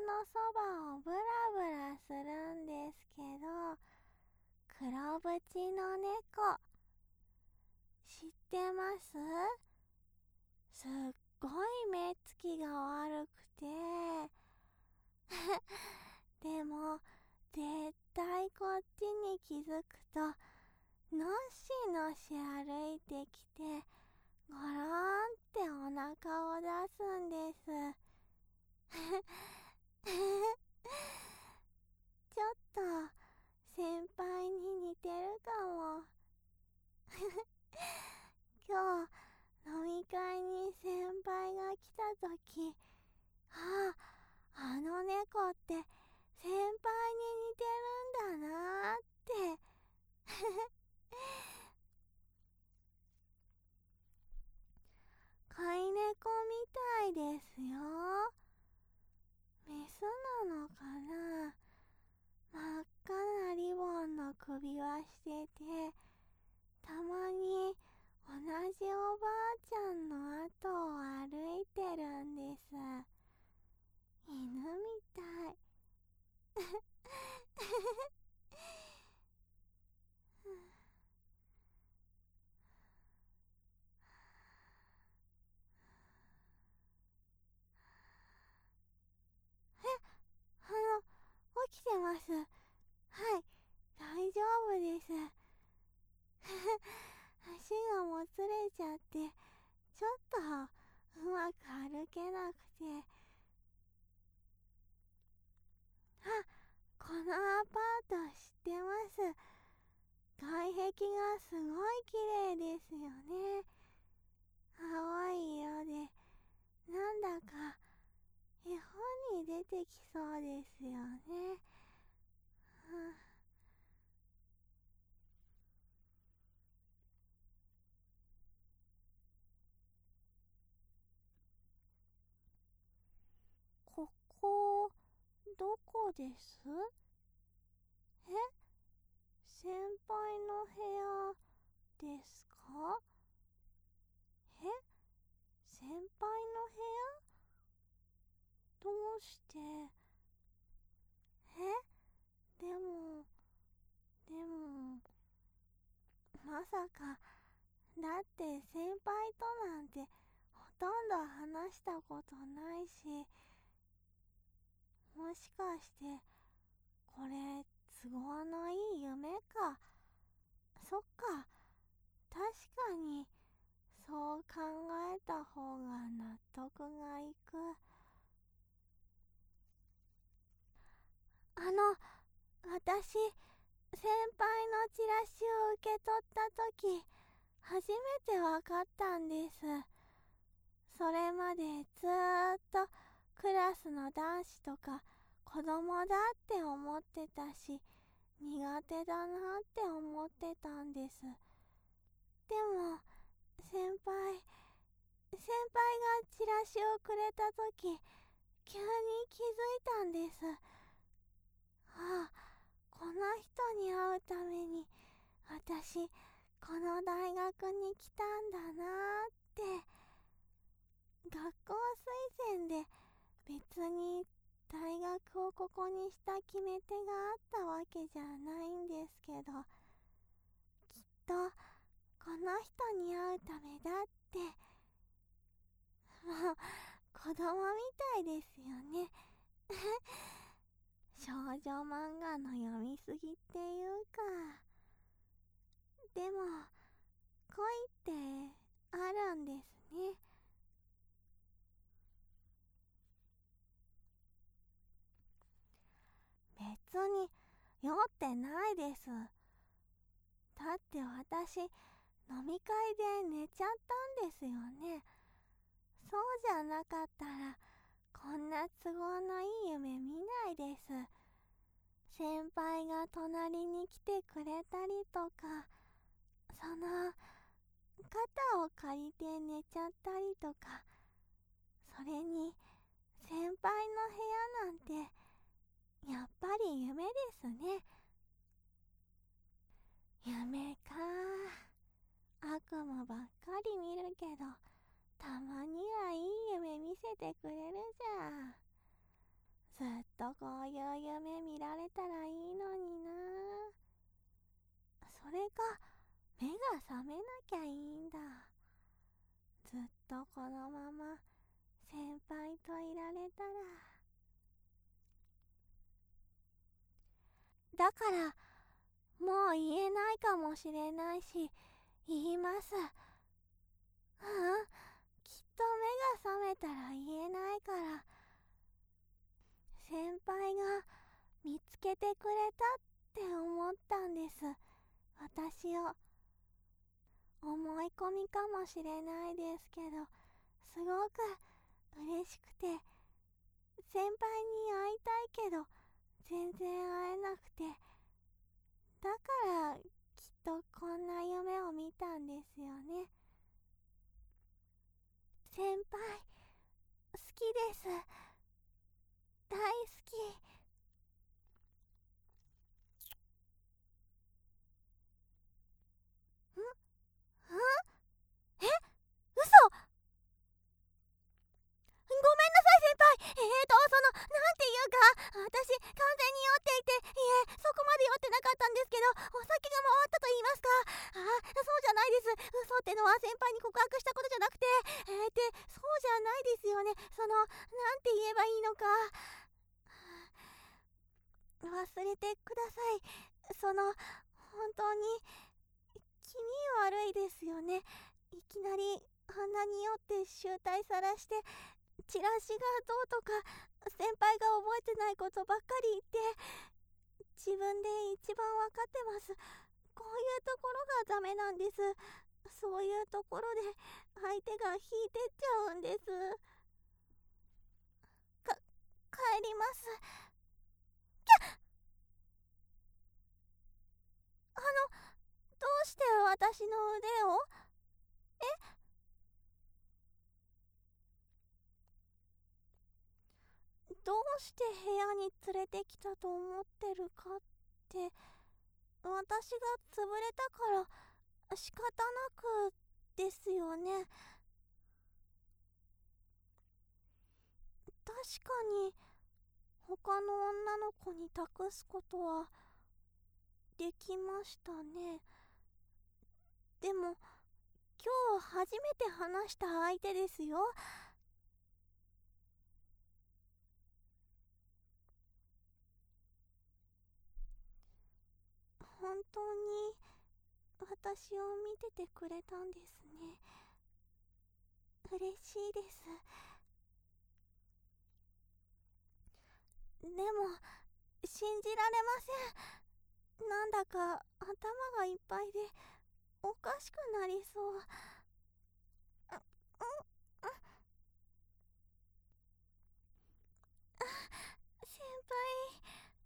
のそばをブラブラするんですけど、黒縁の猫、知ってます？すっごい目つきが悪くてでも絶対こっちに気づくとのしのし歩いてきてゴロンってお腹を出すんですちょっと先輩に似てるかも今日飲み会に先輩が来た時、あの猫って先輩に似てるんだなーって飼い猫みたいですよ。メスなのかな。真っ赤なリボンの首輪してて、たまに同じおばあちゃんの後を歩いてるんです。犬みたい起きてます。はい、大丈夫です。足がもつれちゃって、ちょっとうまく歩けなくて。このアパート知ってます。外壁がすごい綺麗ですよね。青い色で、なんだか絵本に出てきそうですよね。ここ、どこです？え？先輩の部屋ですか？え？先輩の部屋？どうして？でも、まさか、だって先輩となんてほとんど話したことないし、もしかしてこれ都合のいい夢か。そっか、確かにそう考えた方が納得がいく。私、先輩のチラシを受け取った時、初めてわかったんです。それまでずーっとクラスの男子とか子供だって思ってたし、苦手だなって思ってたんです。でも、先輩がチラシをくれた時、急に気づいたんです。この人に会うために私この大学に来たんだなーって。学校推薦で別に大学をここにした決め手があったわけじゃないんですけど、きっとこの人に会うためだって。もう子供みたいですよね少女漫画の読みすぎっていうか。でも恋ってあるんですね。別に酔ってないです。だって私飲み会で寝ちゃったんですよね。そうじゃなかったらこんな都合のいい夢見ないです。先輩が隣に来てくれたりとか、その肩を借りて寝ちゃったりとか、それに先輩の部屋なんてやっぱり夢ですね。夢か。悪夢ばっかり見るけど、たまにはいい夢見せてくれるじゃん。ずっそういう夢見られたらいいのにな。それが目が覚めなきゃいいんだ。ずっとこのまま先輩といられたら。だからもう言えないかもしれないし、言います。きっと目が覚めたら言えないから。先輩が見つけてくれたって思ったんです。私を。思い込みかもしれないですけど、すごく嬉しくて、先輩に会いたいけど全然会えなくて、だからきっとこんな夢を見たんですよね。先輩好きです。大好き。んえ、嘘。ごめんなさい先輩。なんていうか、私完全に酔っていて、そこまで酔ってなかったんですけど、お酒が回ったと言いますか。そうじゃないです。嘘ってのは先輩に告白したことじゃなくて、そうじゃないですよね。なんて言えばいいのか。忘れてください。本当に気味悪いですよね。いきなりあんなに酔って醜態さらして、チラシがどうとか、先輩が覚えてないことばっかり言って、自分で一番わかってます。こういうところがダメなんです。そういうところで相手が引いてっちゃうんです。帰ります。どうして私の腕を？どうして部屋に連れてきたと思ってるかって、私が潰れたから仕方なくですよね。確かに他の女の子に託すことはできましたね。でも今日初めて話した相手ですよ。本当に私を見ててくれたんですね。嬉しいです。でも信じられません。なんだか頭がいっぱいでおかしくなりそう。先輩。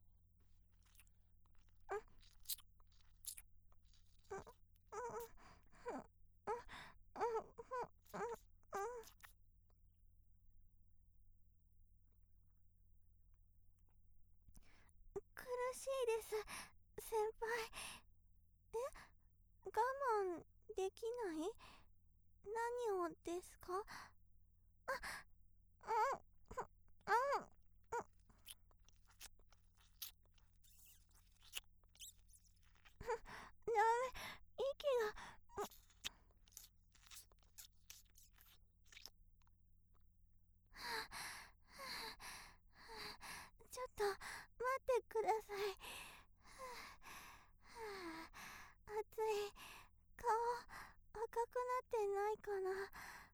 苦しいです、先輩。我慢できない？何をですか？ダメ、息が。ちょっと待ってください。熱い。顔赤くなってないかな。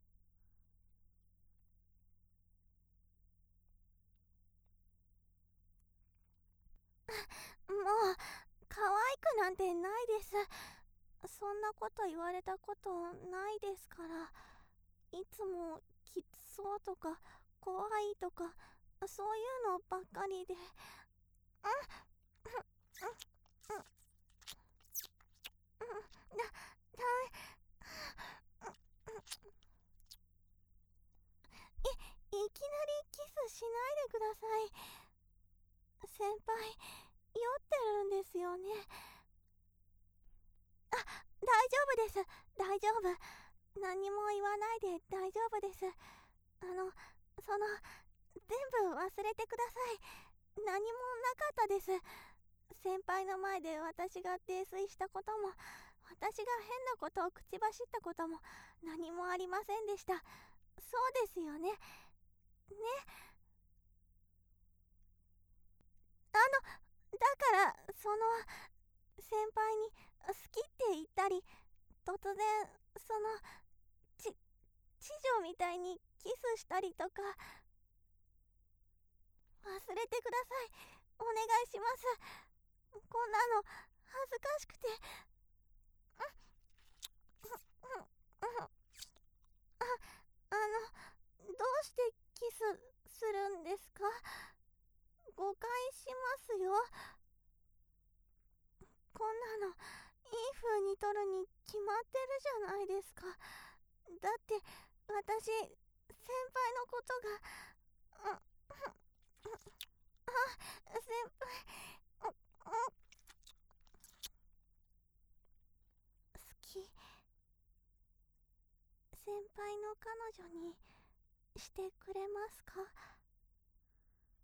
もう可愛くなんてないです。そんなこと言われたことないですから。いつもきつそうとか怖いとか、そういうのばっかりで。だいきなりキスしないでください。先輩、酔ってるんですよね。大丈夫です。大丈夫。何も言わないで大丈夫です。全部忘れてください。 何もなかったです。先輩の前で私が泥酔したことも、私が変なことを口走ったことも何もありませんでした。そうですよね。ね。だから先輩に好きって言ったり、突然ち知女みたいにキスしたりとか、忘れてください。お願いします。こんなの恥ずかしくて。どうしてキスするんですか？誤解しますよ。こんなのいい風に撮るに決まってるじゃないですか。だって私、先輩のことが、先輩、好き。先輩の彼女にしてくれますか？